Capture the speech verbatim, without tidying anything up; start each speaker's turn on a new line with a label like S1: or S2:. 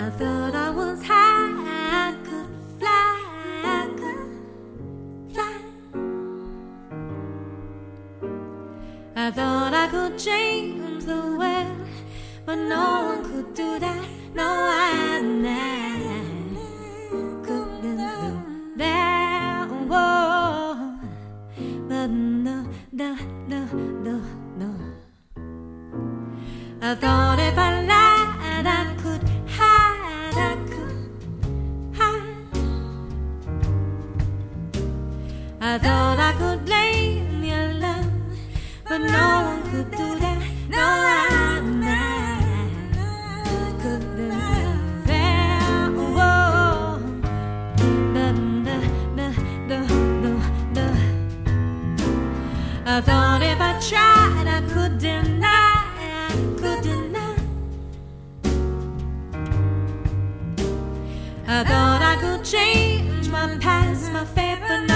S1: I thought I was high, I could fly, I could fly. I thought I could change the world, but no one could do that. No, I never couldn't do that. Whoa. But no, no, no, no, no. I thought if I lied, I could hide, I could hide. I thought I could blame your love, but no one could do that. No, I never couldn't do that. Whoa. Da, da, da, da, da, da. I thought if I tried, I could deny, I could deny. I thought I could change my past, my fate, but no.